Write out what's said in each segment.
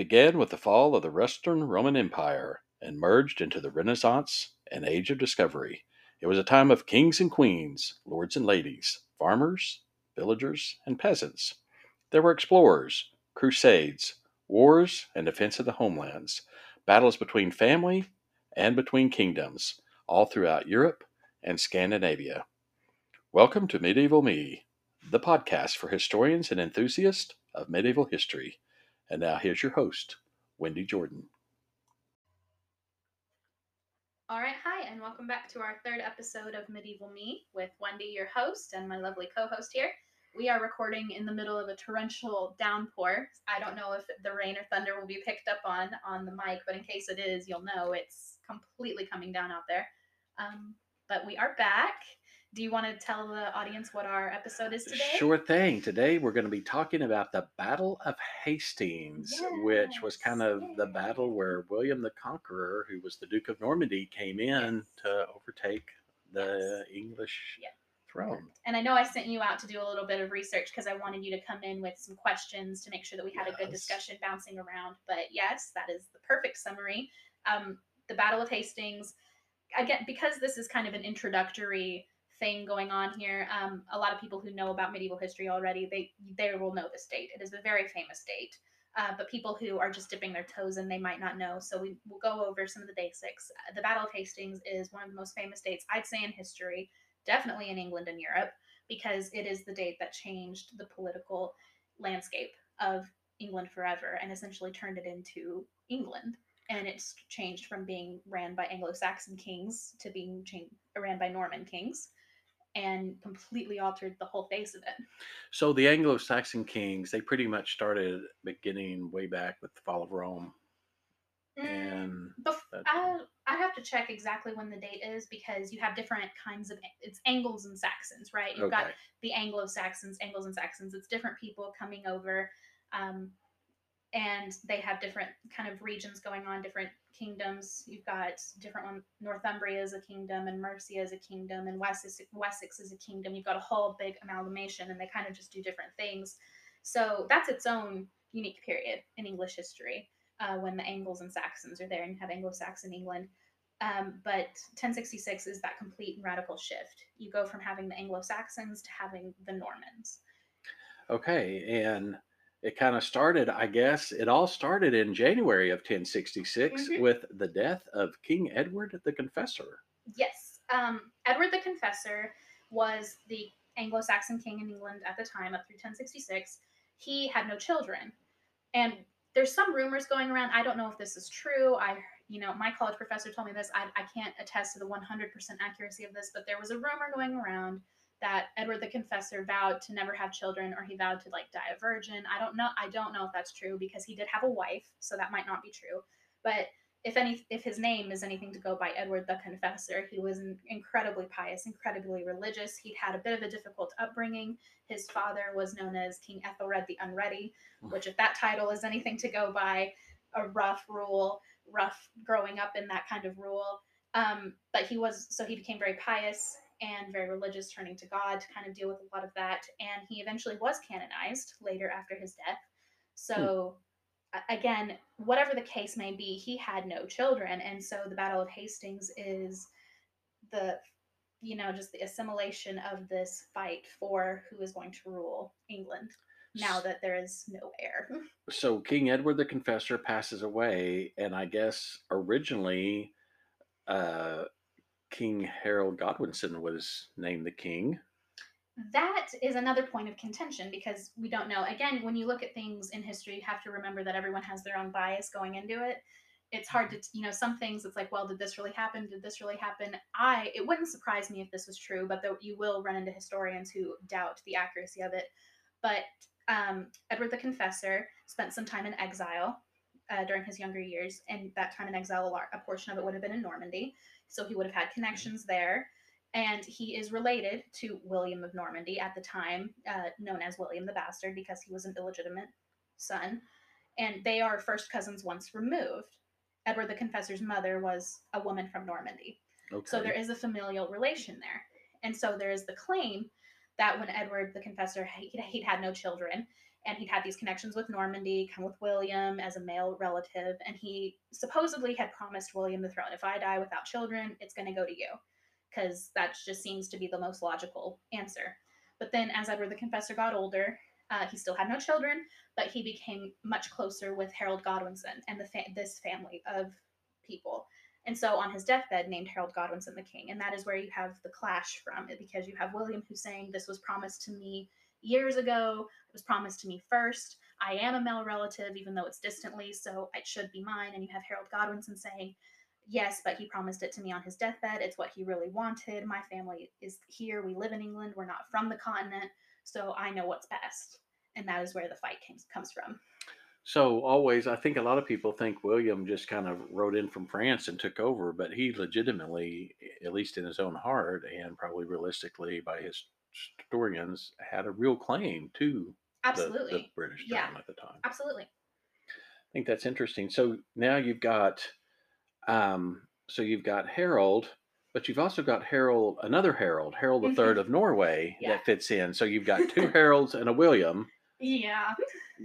began with the fall of the Western Roman Empire and merged into the Renaissance and Age of Discovery. It was a time of kings and queens, lords and ladies, farmers, villagers, and peasants. There were explorers, crusades, wars, and defense of the homelands, battles between family and between kingdoms, all throughout Europe and Scandinavia. Welcome to Medieval Me, the podcast for historians and enthusiasts of medieval history. And now here's your host, Wendy Jordan. All right, hi, and welcome back to our third episode of Medieval Me with Wendy, your host, and my lovely co-host here. We are recording in the middle of a torrential downpour. I don't know if the rain or thunder will be picked up on the mic, but in case it is, you'll know it's completely coming down out there. But we are back. Do you want to tell the audience what our episode is today? Sure thing. Today we're going to be talking about the Battle of Hastings, which was kind of the battle where William the Conqueror, who was the Duke of Normandy, came in to overtake the English throne. And I know I sent you out to do a little bit of research because I wanted you to come in with some questions to make sure that we had a good discussion bouncing around. But yes, that is the perfect summary. The Battle of Hastings, again, because this is kind of an introductory thing going on here. A lot of people who know about medieval history already, they will know this date. It is a very famous date. But people who are just dipping their toes in, they might not know. So we will go over some of the basics. The Battle of Hastings is one of the most famous dates, I'd say, in history, definitely in England and Europe, because it is the date that changed the political landscape of England forever and essentially turned it into England. And it's changed from being ran by Anglo-Saxon kings to being ran by Norman kings, and completely altered the whole face of it. So the Anglo-Saxon kings, they pretty much started beginning way back with the fall of Rome. And I have to check exactly when the date is, because you have different kinds of, it's Angles and Saxons, right? You've got the Anglo-Saxons, Angles and Saxons. It's different people coming over, and they have different kind of regions going on, different kingdoms. You've got different one. Northumbria is a kingdom, and Mercia is a kingdom, and Wessex is a kingdom. You've got a whole big amalgamation, and they kind of just do different things. So that's its own unique period in English history, when the Angles and Saxons are there, and you have Anglo-Saxon England. But 1066 is that complete and radical shift. You go from having the Anglo-Saxons to having the Normans. Okay, and it kind of started, I guess, it all started in January of 1066 with the death of King Edward the Confessor. Yes. Edward the Confessor was the Anglo-Saxon king in England at the time, up through 1066. He had no children. And there's some rumors going around. I don't know if this is true. My college professor told me this. I can't attest to the 100% accuracy of this, but there was a rumor going around that Edward the Confessor vowed to never have children, or he vowed to die a virgin. I don't know if that's true, because he did have a wife, so that might not be true. But if his name is anything to go by, Edward the Confessor, he was incredibly pious, incredibly religious. He'd had a bit of a difficult upbringing. His father was known as King Ethelred the Unready, which, if that title is anything to go by, a rough growing up in that kind of rule. But he became very pious and very religious, turning to God to kind of deal with a lot of that. And he eventually was canonized later after his death. So again, whatever the case may be, he had no children. And so the Battle of Hastings is just the assimilation of this fight for who is going to rule England now that there is no heir. So King Edward the Confessor passes away, and I guess originally King Harold Godwinson was named the king. That is another point of contention, because we don't know. Again, when you look at things in history, you have to remember that everyone has their own bias going into it. It's hard to, some things it's like, well, did this really happen? Did this really happen? It wouldn't surprise me if this was true, but you will run into historians who doubt the accuracy of it. But Edward the Confessor spent some time in exile during his younger years, and that time in exile, a portion of it would have been in Normandy, so he would have had connections there. And he is related to William of Normandy at the time, known as William the Bastard, because he was an illegitimate son. And they are first cousins once removed. Edward the Confessor's mother was a woman from Normandy. Okay. So there is a familial relation there. And so there is the claim that when Edward the Confessor, he'd had no children, and he'd had these connections with Normandy, come with William as a male relative, and he supposedly had promised William the throne. If I die without children, it's going to go to you, because that just seems to be the most logical answer. But then, as Edward the Confessor got older, he still had no children, but he became much closer with Harold Godwinson and this family of people. And so on his deathbed, named Harold Godwinson the King. And that is where you have the clash from, because you have William who's saying, this was promised to me years ago, it was promised to me first. I am a male relative, even though it's distantly, so it should be mine. And you have Harold Godwinson saying, yes, but he promised it to me on his deathbed. It's what he really wanted. My family is here. We live in England. We're not from the continent. So I know what's best. And that is where the fight comes from. So always, I think a lot of people think William just kind of rode in from France and took over, but he legitimately, at least in his own heart and probably realistically by his historians, had a real claim to the Absolutely. British Yeah, throne at the time. absolutely. I think that's interesting. So now you've got, you've got Harold, but you've also got another Harold, Harold the Third of Norway, Yeah. that fits in. So you've got two Harolds and a William. Yeah.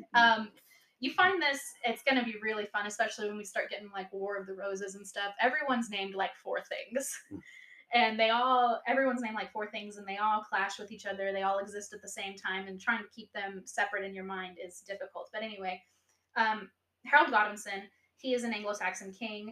You find this, it's going to be really fun, especially when we start getting like War of the Roses and stuff. Everyone's named like four things. And everyone's named like four things, and they all clash with each other. They all exist at the same time, and trying to keep them separate in your mind is difficult. But anyway, Harold Godwinson, he is an Anglo-Saxon king,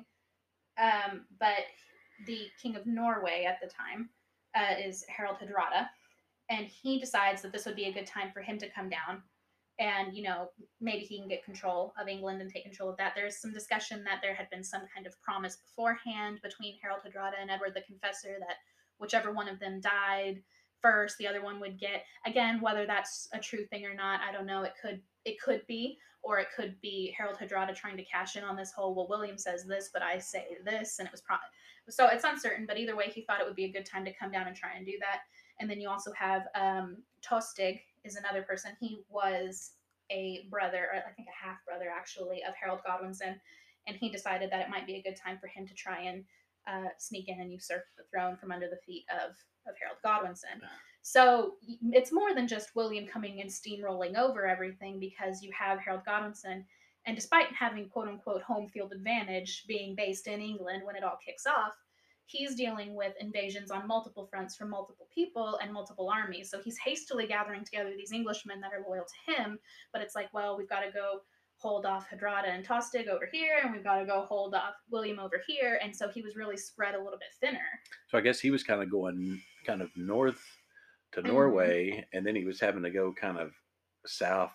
but the king of Norway at the time is Harald Hardrada, and he decides that this would be a good time for him to come down, and maybe he can get control of England and take control of that. There's some discussion that there had been some kind of promise beforehand between Harold Hardrada and Edward the Confessor that whichever one of them died first, the other one would get. Again, whether that's a true thing or not, I don't know. It could be, or it could be Harold Hardrada trying to cash in on this whole, well, William says this, but I say this, and it was so it's uncertain. But either way, he thought it would be a good time to come down and try and do that. And then you also have Tostig is another person. He was a brother, or I think a half brother actually, of Harold Godwinson, and he decided that it might be a good time for him to try and sneak in and usurp the throne from under the feet of Harold Godwinson. So it's more than just William coming and steamrolling over everything, because you have Harold Godwinson, and despite having quote unquote home field advantage, being based in England when it all kicks off, he's dealing with invasions on multiple fronts from multiple people and multiple armies. So he's hastily gathering together these Englishmen that are loyal to him, but it's like, well, we've got to go hold off Hardrada and Tostig over here, and we've got to go hold off William over here. And so he was really spread a little bit thinner. So I guess he was kind of going kind of north to Norway, and then he was having to go kind of south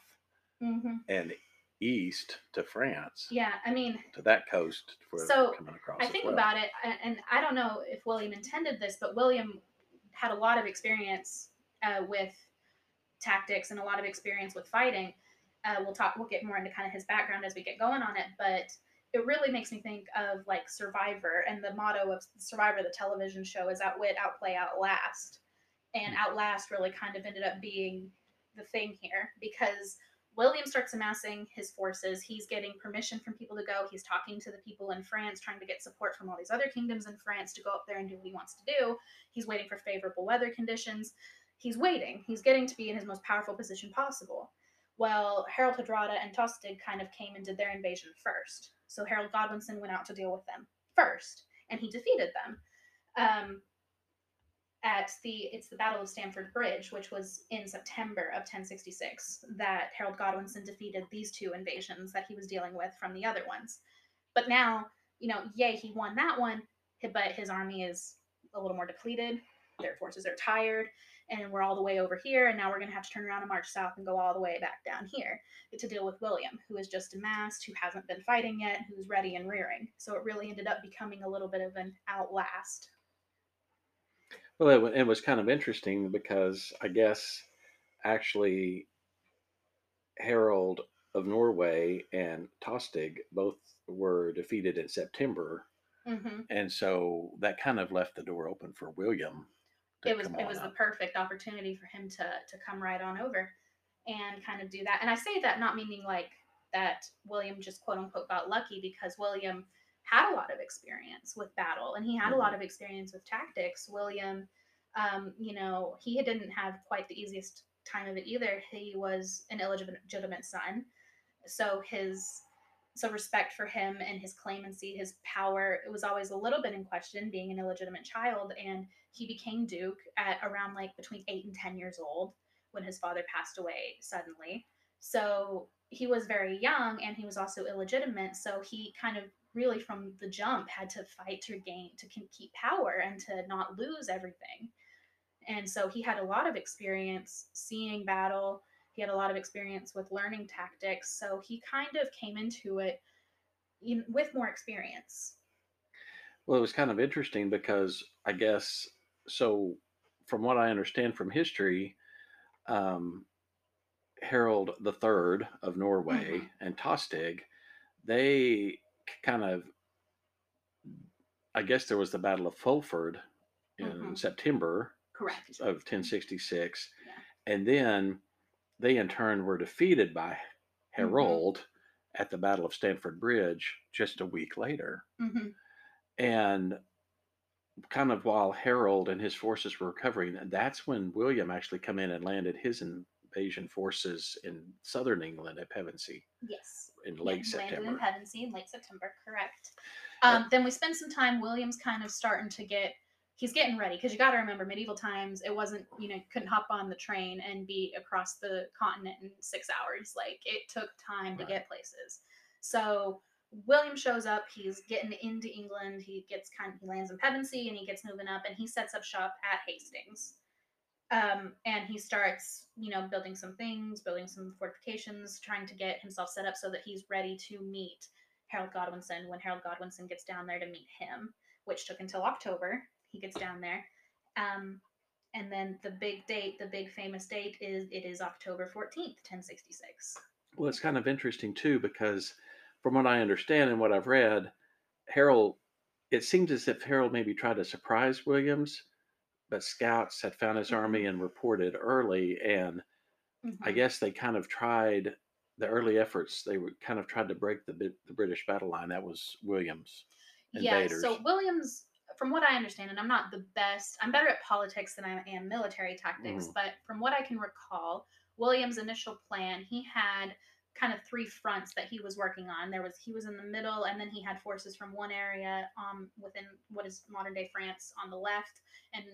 and east to France. Yeah, I mean, to that coast for coming across. I think about it, and I don't know if William intended this, but William had a lot of experience with tactics and a lot of experience with fighting. We'll get more into kind of his background as we get going on it, but it really makes me think of like Survivor, and the motto of Survivor, the television show, is outwit, outplay, outlast. And outlast really kind of ended up being the thing here, because William starts amassing his forces. He's getting permission from people to go. He's talking to the people in France, trying to get support from all these other kingdoms in France to go up there and do what he wants to do. He's waiting for favorable weather conditions. He's waiting. He's getting to be in his most powerful position possible. Well, Harold Hardrada and Tostig kind of came and did their invasion first. So Harold Godwinson went out to deal with them first, and he defeated them. It's the Battle of Stamford Bridge, which was in September of 1066, that Harold Godwinson defeated these two invasions that he was dealing with from the other ones. But now, yay, he won that one, but his army is a little more depleted. Their forces are tired, and we're all the way over here, and now we're going to have to turn around and march south and go all the way back down here to deal with William, who is just amassed, who hasn't been fighting yet, who's ready and rearing. So it really ended up becoming a little bit of an outlast. Well, it was kind of interesting because I guess actually Harold of Norway and Tostig both were defeated in September, and so that kind of left the door open for William. It was the perfect opportunity for him to come right on over and kind of do that. And I say that not meaning like that William just quote unquote got lucky, because William had a lot of experience with battle, and he had a lot of experience with tactics. William, he didn't have quite the easiest time of it either. He was an illegitimate son, so respect for him and his claimancy, his power, it was always a little bit in question, being an illegitimate child. And he became duke at around like between 8 and 10 years old when his father passed away suddenly. So he was very young, and he was also illegitimate. So he kind of really from the jump had to fight to keep power and to not lose everything. And so he had a lot of experience seeing battle. He had a lot of experience with learning tactics. So he kind of came into it with more experience. Well, it was kind of interesting because I guess so. From what I understand from history, um, Harold the Third of Norway Mm-hmm. and Tostig, they kind of, I guess there was the Battle of Fulford in Mm-hmm. September Correct. of 1066, Yeah. and then they in turn were defeated by Mm-hmm. Harold at the Battle of Stamford Bridge just a week later. Mm-hmm. And kind of while Harold and his forces were recovering, that's when William actually come in and landed his invasion forces in southern England at Pevensey Yes. in Yeah, late he landed in September. Pevensey in late September. Correct. Uh, Then we spend some time. William's kind of starting to get. He's getting ready because you got to remember, medieval times. It wasn't couldn't hop on the train and be across the continent in 6 hours. Like it took time to right. get places. So William shows up. He's getting into England. He lands in Pevensey and he gets moving up and he sets up shop at Hastings. And he starts, building some things, building some fortifications, trying to get himself set up so that he's ready to meet Harold Godwinson when Harold Godwinson gets down there to meet him, which took until October. He gets down there. Um, and then the big date, the big famous date is October 14th, 1066. Well, it's kind of interesting too because, from what I understand and what I've read, Harold. It seems as if Harold maybe tried to surprise Williams, but scouts had found his Mm-hmm. army and reported early, and I Mm-hmm. guess they kind of tried the early efforts. They were kind of tried to break the British battle line. That was Williams' Yeah, invaders. so Williams, from what I understand, and I'm not the best, I'm better at politics than I am military tactics, Mhm. but from what I can recall, Williams' initial plan, he had kind of three fronts that he was working on. He was in the middle, and then he had forces from one area within what is modern day France on the left, and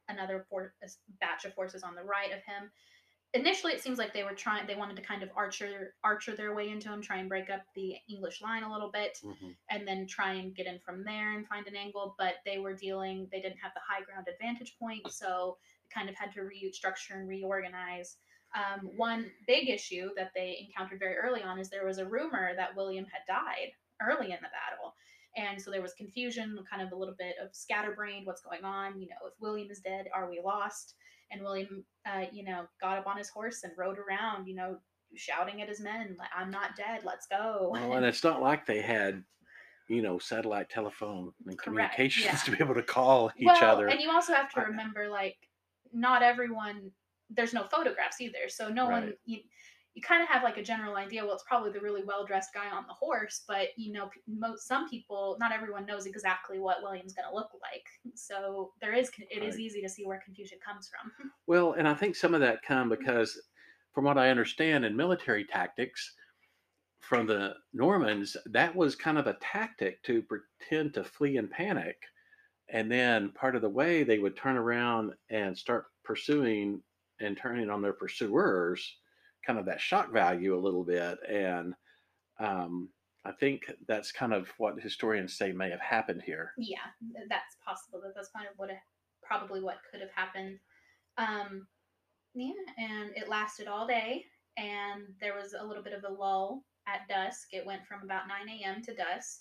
a batch of forces on the right of him. Initially it seems like they wanted to kind of archer their way into him, try and break up the English line a little bit, Mhm. and then try and get in from there and find an angle. But they didn't have the high ground advantage point, so they kind of had to restructure and reorganize. One big issue that they encountered very early on is there was a rumor that William had died early in the battle. And so there was confusion, kind of a little bit of scatterbrained, what's going on? If William is dead, are we lost? And William, got up on his horse and rode around, shouting at his men, like, "I'm not dead, let's go." Well, and it's not like they had, satellite telephone and Correct. Yeah. communications to be able to call each Well, other. and you also have to I, remember, like, not everyone. There's no photographs either, so no one. right. You kind of have like a general idea. Well, it's probably the really well dressed guy on the horse, but some people, not everyone knows exactly what William's going to look like. So it is Right. easy to see where confusion comes from. Well, and I think some of that come because, from what I understand in military tactics, from the Normans, that was kind of a tactic to pretend to flee in panic. And then part of the way they would turn around and start pursuing and turning on their pursuers, kind of that shock value a little bit. And um, I think that's kind of what historians say may have happened here. Yeah, that's possible. That's kind of probably what could have happened. Um, yeah, and it lasted all day, and there was a little bit of a lull at dusk. It went from about 9 a.m. to dusk,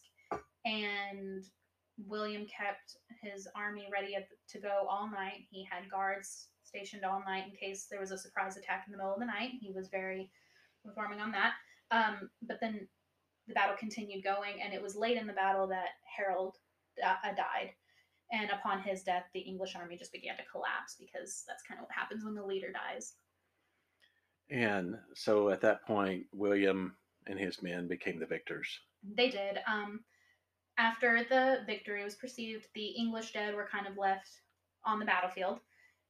and William kept his army ready to go all night. He had guards stationed all night in case there was a surprise attack in the middle of the night. He was very informing on that. But then the battle continued going, and it was late in the battle that Harold died. And upon his death, the English army just began to collapse because that's kind of what happens when the leader dies. And so at that point, William and his men became the victors. They did. After the victory was perceived, the English dead were kind of left on the battlefield.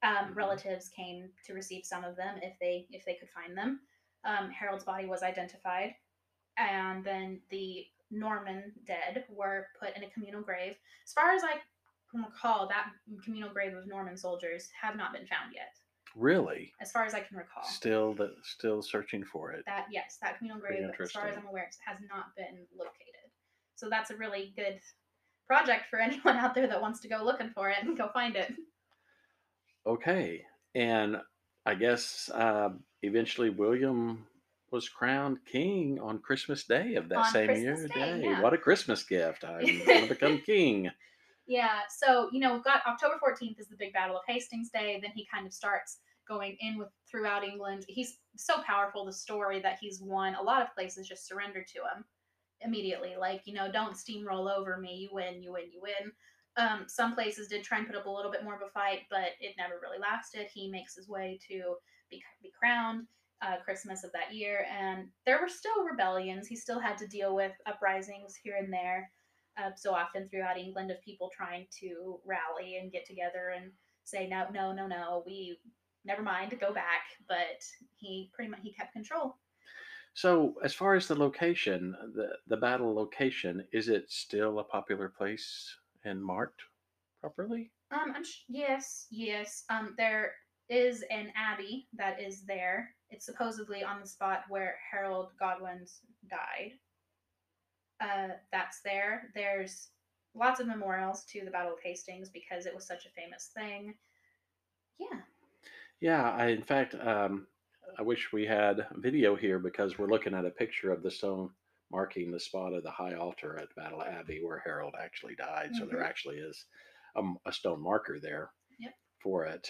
Relatives came to receive some of them if they could find them. Harold's body was identified, and then the Norman dead were put in a communal grave. As far as I can recall, that communal grave of Norman soldiers have not been found yet. Really? As far as I can recall, Still searching for it. that communal grave, as far as I'm aware, has not been located. So that's a really good project for anyone out there that wants to go looking for it and go find it. Okay, and I guess eventually William was crowned king on Christmas Day of that On same Christmas year. Day, Day, yeah. what a Christmas gift! I'm going to become king. Yeah, so we've got October 14th is the big Battle of Hastings Day. Then he kind of starts going in with throughout England. He's so powerful, the story that he's won. A lot of places just surrendered to him immediately. Like, don't steamroll over me. You win, you win, you win. Some places did try and put up a little bit more of a fight, but it never really lasted. He makes his way to be crowned Christmas of that year, and there were still rebellions. He still had to deal with uprisings here and there. So often throughout England, of people trying to rally and get together and say no, no, no, no, we never mind, go back. But he kept control. So, as far as the location, the battle location, is it still a popular place and marked properly? Yes, yes. There is an abbey that is there. It's supposedly on the spot where Harold Godwin's died. That's there. There's lots of memorials to the Battle of Hastings because it was such a famous thing. Yeah. Yeah, in fact, I wish we had video here because we're looking at a picture of the stone marking the spot of the high altar at Battle Abbey where Harold actually died. So there actually is a stone marker there for it.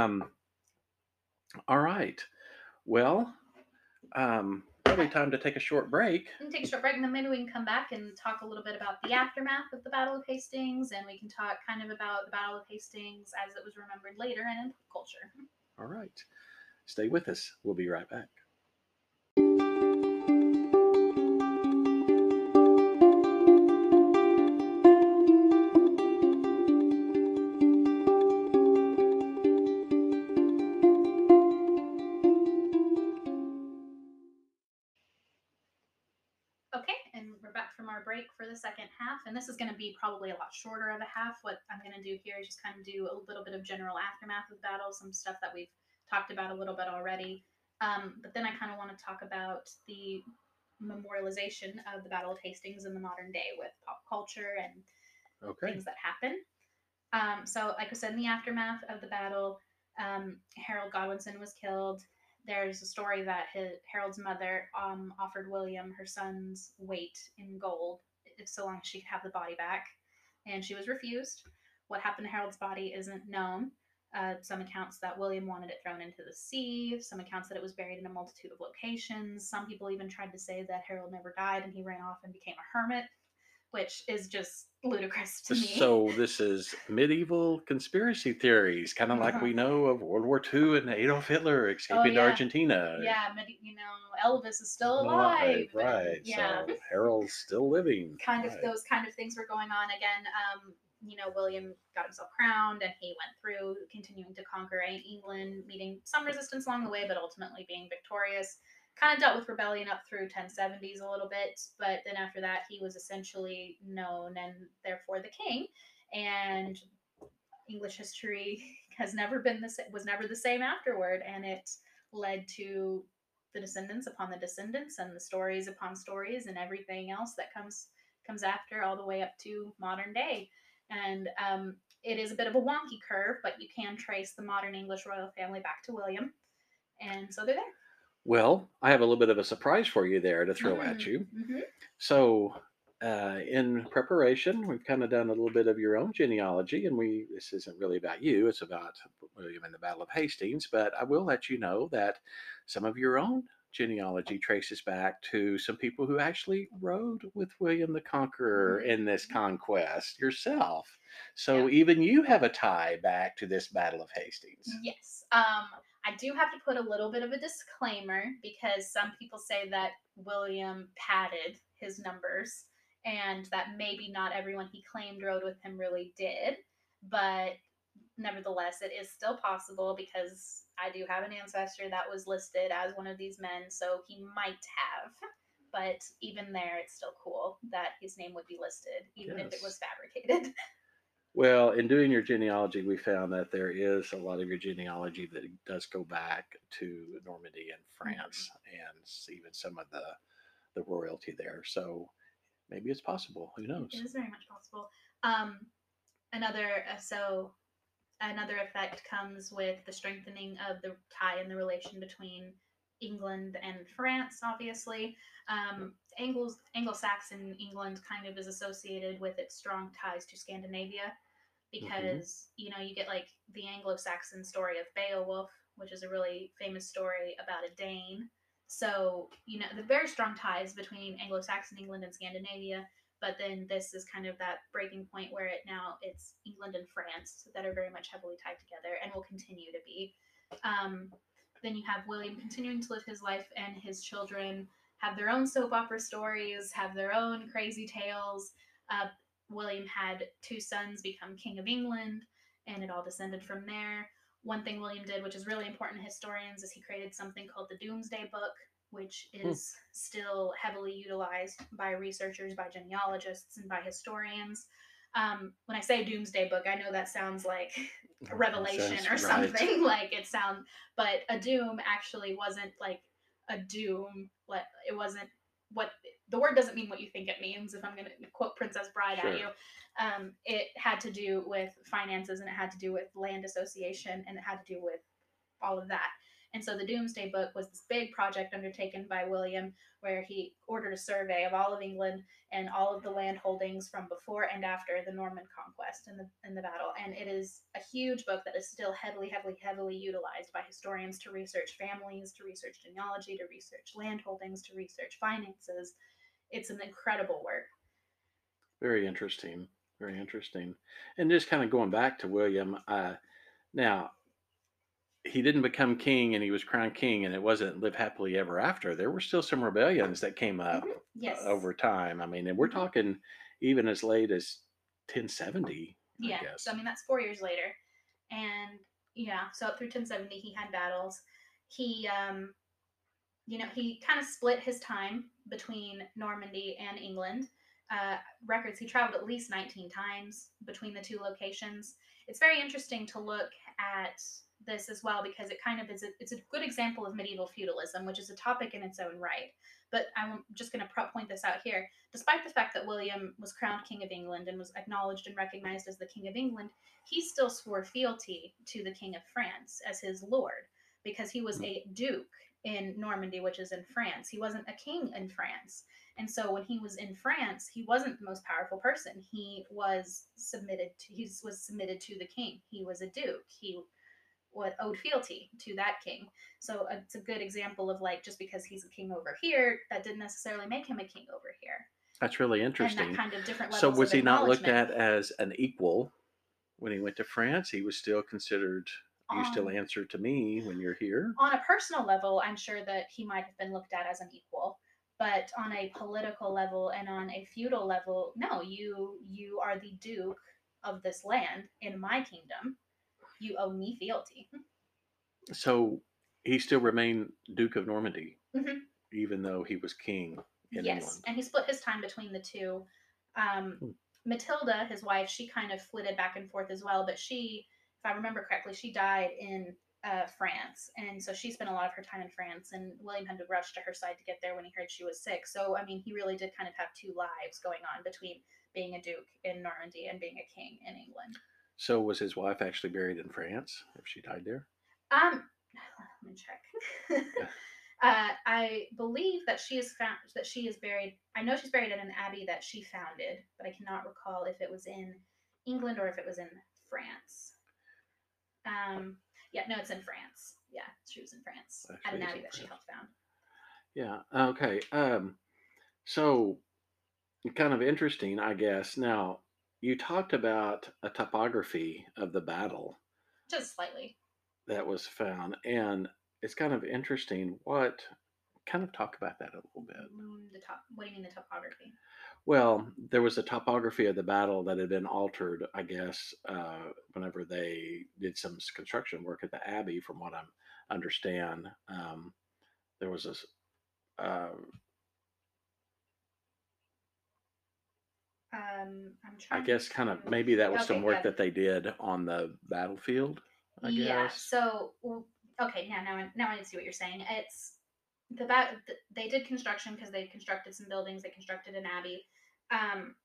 All right. Well, probably time to take a short break. We can take a short break, and then maybe we can come back and talk a little bit about the aftermath of the Battle of Hastings, and we can talk kind of about the Battle of Hastings as it was remembered later and in culture. All right. Stay with us. We'll be right back. Okay, and we're back from our break for the second half, and this is going to be probably a lot shorter of a half. What I'm going to do here is just kind of do a little bit of general aftermath of the battle, some stuff that we've talked about a little bit already. But then I kind of want to talk about the memorialization of the Battle of Hastings in the modern day with pop culture and things that happen. So, like I said, in the aftermath of the battle, Harold Godwinson was killed. There's a story that Harold's mother offered William her son's weight in gold, if so long as she could have the body back, and she was refused. What happened to Harold's body isn't known. Some accounts that William wanted it thrown into the sea, some accounts that it was buried in a multitude of locations. Some people even tried to say that Harold never died and he ran off and became a hermit, which is just ludicrous to me. So this is medieval conspiracy theories, kind of like we know of World War II and Adolf Hitler escaping to Argentina. Yeah, Elvis is still alive. Right. Yeah. So Harold's still living. Those kind of things were going on again. William got himself crowned, and he went through continuing to conquer England, meeting some resistance along the way, but ultimately being victorious. Kind of dealt with rebellion up through 1070s a little bit, but then after that he was essentially known and therefore the king. And English history was never the same afterward, and it led to the descendants upon the descendants and the stories upon stories and everything else that comes after, all the way up to modern day. And it is a bit of a wonky curve, but you can trace the modern English royal family back to William, and so they're there. Well, I have a little bit of a surprise for you there to throw at you. So, in preparation, we've kind of done a little bit of your own genealogy, and this isn't really about you, it's about William and the Battle of Hastings, but I will let you know that some of your own genealogy traces back to some people who actually rode with William the Conqueror in this conquest yourself. So even you have a tie back to this Battle of Hastings. Yes. I do have to put a little bit of a disclaimer because some people say that William padded his numbers and that maybe not everyone he claimed rode with him really did. But nevertheless, it is still possible because I do have an ancestor that was listed as one of these men, so he might have. But even there, it's still cool that his name would be listed, even if it was Yes. fabricated. Well, in doing your genealogy, we found that there is a lot of your genealogy that does go back to Normandy and France, and even some of the royalty there. So maybe it's possible. Who It knows? is very much possible. Um, another effect comes with the strengthening of the tie and the relation between England and France. Obviously, Anglo-Saxon England kind of is associated with its strong ties to Scandinavia Hmm. because you get like the Anglo-Saxon story of Beowulf, which is a really famous story about a Dane. So the very strong ties between Anglo-Saxon England and Scandinavia. But then this is kind of that breaking point where it's England and France that are very much heavily tied together and will continue to be. Um, then you have William continuing to live his life, and his children have their own soap opera stories, have their own crazy tales. Uh, William had two sons become King of England, and it all descended from there. One thing William did, which is really important to historians, is he created something called the Domesday Book, which Hmm. is still heavily utilized by researchers, by genealogists, and by historians. When I say Doomsday Book, I know that sounds like a That revelation sounds or right. something. Like it sounds, but a doom actually wasn't like a doom. Like it wasn't what the word doesn't mean what you think it means. If I'm going to quote Princess Bride at you, Sure. it had to do with finances and it had to do with land association and it had to do with all of that. And so the Doomsday Book was this big project undertaken by William, where he ordered a survey of all of England and all of the land holdings from before and after the Norman conquest and the battle. And it is a huge book that is still heavily, heavily, heavily utilized by historians to research families, to research genealogy, to research land holdings, to research finances. It's an incredible work. Very interesting. Very interesting. And just kind of going back to William, now he didn't become king and he was crowned king and it wasn't live happily ever after. There were still some rebellions that came up Yes. over time. I mean, and we're Mm-hmm. talking even as late as 1070, I Yeah. So I guess. mean that's 4 years later, and yeah. So up through 1070, he had battles. He he kind of split his time between Normandy and England. Uh, Records he traveled at least 19 times between the two locations. It's very interesting to look at this as well because it kind of it's a good example of medieval feudalism, which is a topic in its own right. But I'm just going to point this out here. Despite the fact that William was crowned King of England and was acknowledged and recognized as the King of England, he still swore fealty to the King of France as his lord because he was a duke in Normandy, which is in France. He wasn't a king in France. And so when he was in France, he wasn't the most powerful person. He was submitted to the king. He was a duke. He owed fealty to that king. So it's a good example of like just because he's a king over here, that didn't necessarily make him a king over here. That's really And that interesting. kind of different So levels was of he not looked acknowledgement at as an equal when he went to France? He was still considered, you still on answer to me when you're here. on a personal level, I'm sure that he might have been looked at as an equal. But on a political level and on a feudal level, no, you are the duke of this land in my kingdom. You owe me fealty. So he still remained Duke of Normandy, Mhm. even though he was king in Yes, England. and he split his time between the two. Um, Hmm. Matilda, his wife, she kind of flitted back and forth as well, but she, if I remember correctly, she died in France, and so she spent a lot of her time in France. And William had to rush to her side to get there when he heard she was sick. So I mean, he really did kind of have two lives going on between being a duke in Normandy and being a king in England. So was his wife actually buried in France if she died there? Let me check. I believe that she is buried. I know she's buried in an abbey that she founded, but I cannot recall if it was in England or if it was in France. Um, yeah, no, it's in France. Yeah, she was in France at Actually, an is abbey in that she France. helped found. Yeah. Okay. So kind of interesting, I guess. Now, you talked about a topography of the battle Just slightly. that was found, and it's kind of interesting. What kind of talk about that a little bit? The top. What do you mean the topography? Well, there was a topography of the battle that had been altered, I guess, whenever they did some construction work at the Abbey, from what I understand. There was a, uh, I'm I trying guess, kind of to. maybe that was some Okay, work yeah, that they did on the battlefield, I yeah. guess. So, okay, yeah. Now I see what you're saying. It's they did construction because they constructed some buildings. They constructed an abbey. Um,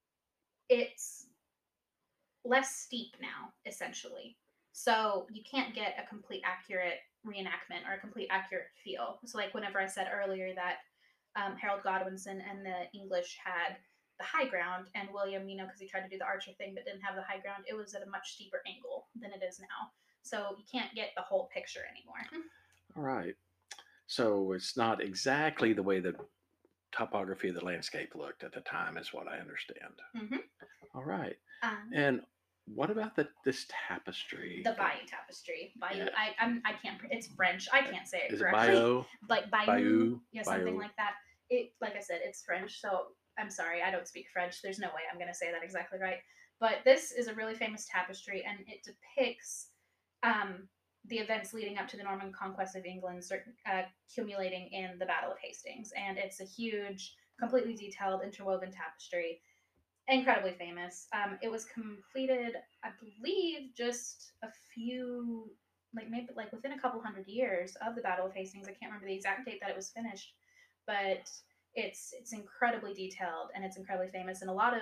it's less steep now, essentially. So you can't get a complete accurate reenactment or a complete accurate feel. So, like whenever I said earlier that Harold Godwinson and the English had the high ground, and William, because he tried to do the archer thing but didn't have the high ground, it was at a much steeper angle than it is now. So you can't get the whole picture anymore. All right. So it's not exactly the way the topography of the landscape looked at the time, is what I understand. hmm All right. um, And what about this tapestry? the Bayeux Tapestry. Bayeux. Yeah. I can't. It's French. I can't say it Is it correctly. Bayeux? Like Bayeux. Bayou? Yeah, something Bayou. like that. It, like I said, it's French. So I'm sorry, I don't speak French. There's no way I'm gonna say that exactly right. But this is a really famous tapestry, and it depicts um, the events leading up to the Norman conquest of England, accumulating in the Battle of Hastings. And it's a huge, completely detailed, interwoven tapestry, incredibly famous. It was completed, I believe, just a few, like maybe like within a couple hundred years of the Battle of Hastings. I can't remember the exact date that it was finished, but it's incredibly detailed and it's incredibly famous. And a lot of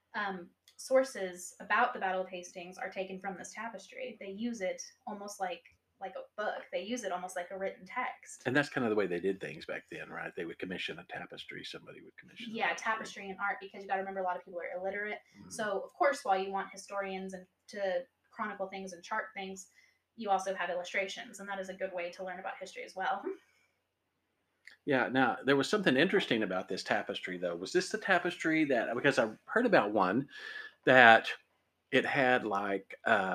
sources about the Battle of Hastings are taken from this tapestry. They use it almost like a book. They use it almost like a written text. And that's kind of the way they did things back then, right? They would commission a tapestry. Somebody would commission a Yeah, tapestry. tapestry and art, because you got to remember a lot of people are illiterate. Mhm. So of course, while you want historians and to chronicle things and chart things, you also have illustrations, and that is a good way to learn about history as well. Yeah. Now there was something interesting about this tapestry, though. Was this the tapestry that, because I heard about one that it had like,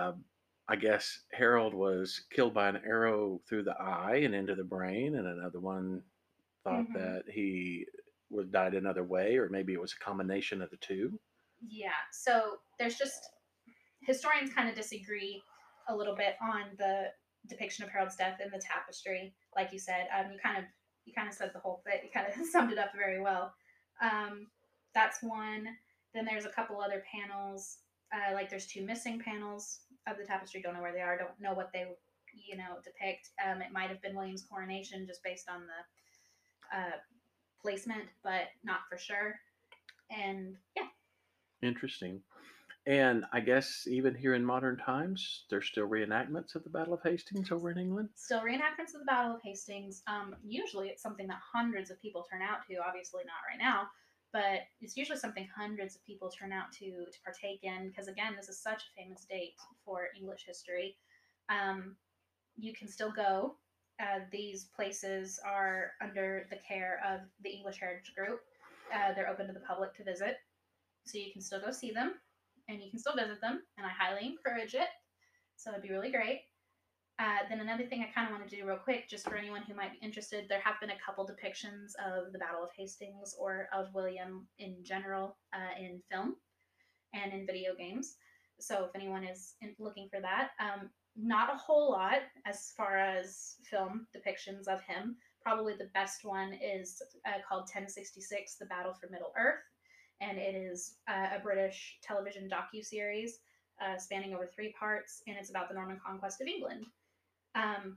I guess Harold was killed by an arrow through the eye and into the brain, and another one thought hmm that he would died another way, or maybe it was a combination of the two. Yeah. So there's just historians kind of disagree a little bit on the depiction of Harold's death in the tapestry. Like you said, you kind of said the whole thing. You kind of summed it up very well. Um, that's one. Then there's a couple other panels. Like there's two missing panels of the tapestry. Don't know where they are. Don't know what they depict. It might have been William's coronation just based on the placement, but not for sure. And yeah, Interesting. And I guess even here in modern times, there's still reenactments of the Battle of Hastings over in England. still reenactments of the Battle of Hastings. Usually it's something that hundreds of people turn out to. Obviously not right now, but it's usually something hundreds of people turn out to partake in, because again, this is such a famous date for English history. Um, you can still go. These places are under the care of the English Heritage Group. They're open to the public to visit, so you can still go see them and you can still visit them, and I highly encourage it. So it'd be really great. Then another thing I kind of want to do real quick, just for anyone who might be interested, there have been a couple depictions of the Battle of Hastings or of William in general in film and in video games. So if anyone is looking for that, not a whole lot as far as film depictions of him. Probably the best one is called 1066, The Battle for Middle Earth, and it is a British television docu-series spanning over 3 parts, and it's about the Norman conquest of England. Um,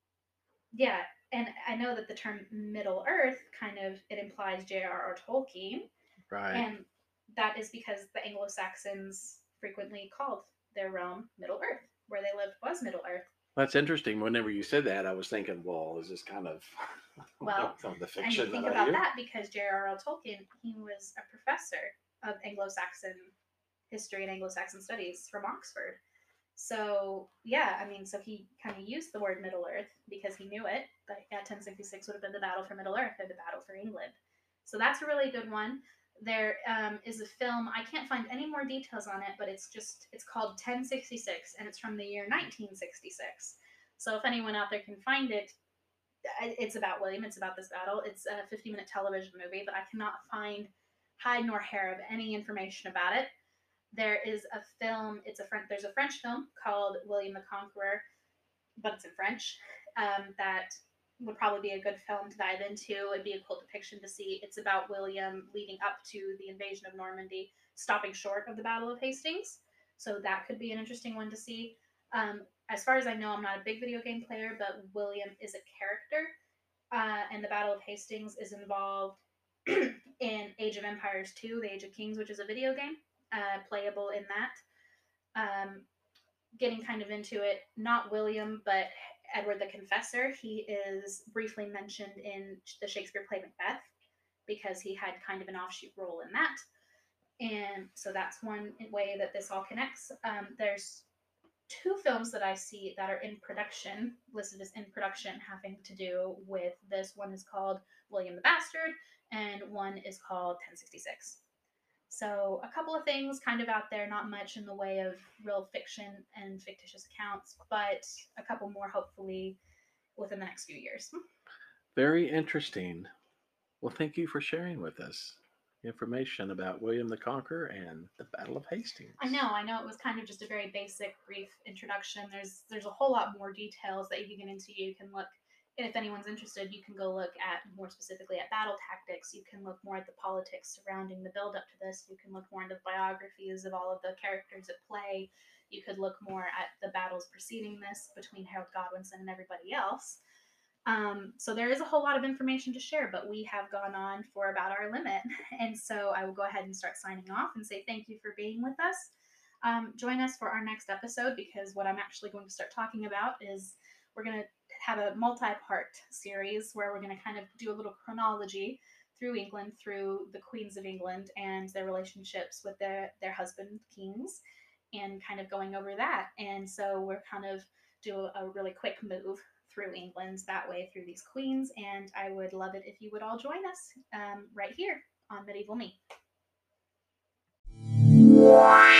yeah, and I know that the term Middle Earth kind of it implies J.R.R. Tolkien, Right. and that is because the Anglo Saxons frequently called their realm Middle Earth. Where they lived was Middle Earth. That's interesting. Whenever you said that, I was thinking, well, is this kind of Well, some of the and you fiction think that I about hear? that because J.R.R. Tolkien, he was a professor of Anglo-Saxon history and Anglo-Saxon studies from Oxford. So yeah, I mean, so he kind of used the word Middle Earth because he knew it. But yeah, 1066 would have been the battle for Middle Earth or the battle for England. So that's a really good one. There is a film. I can't find any more details on it, but it's called 1066, and it's from the year 1966. So if anyone out there can find it, it's about William. It's about this battle. It's a 50-minute television movie, but I cannot find hide nor hair of any information about it. There is a film. There's a French film called William the Conqueror, but it's in French. That would probably be a good film to dive into. It'd be a cool depiction to see. It's about William leading up to the invasion of Normandy, stopping short of the Battle of Hastings. So that could be an interesting one to see. As far as I know, I'm not a big video game player, but William is a character, and the Battle of Hastings is involved in Age of Empires 2, The Age of Kings, which is a video game, playable in that. Getting kind of into it, not William, but Edward the Confessor. He is briefly mentioned in the Shakespeare play Macbeth because he had kind of an offshoot role in that. And so that's one way that this all connects. There's two films that I see that are in production, listed as in production, having to do with this. One is called William the Bastard, and one is called 1066. So a couple of things kind of out there, not much in the way of real fiction and fictitious accounts, but a couple more hopefully within the next few years. Very interesting. Well, thank you for sharing with us information about William the Conqueror and the Battle of Hastings. I know it was kind of just a very basic, brief introduction. There's a whole lot more details that you can get into. You can look, and if anyone's interested, you can go look at more specifically at battle tactics. You can look more at the politics surrounding the build up to this. You can look more into the biographies of all of the characters at play. You could look more at the battles preceding this between Harold Godwinson and everybody else. So there is a whole lot of information to share, but we have gone on for about our limit. And so I will go ahead and start signing off and say thank you for being with us. Join us for our next episode, because what I'm actually going to start talking about is we're going to have a multi-part series where we're going to kind of do a little chronology through England, through the queens of England and their relationships with their husband kings, and kind of going over that. And so we're kind of do a really quick move through England that way, through these queens, and I would love it if you would all join us right here on Medieval Me.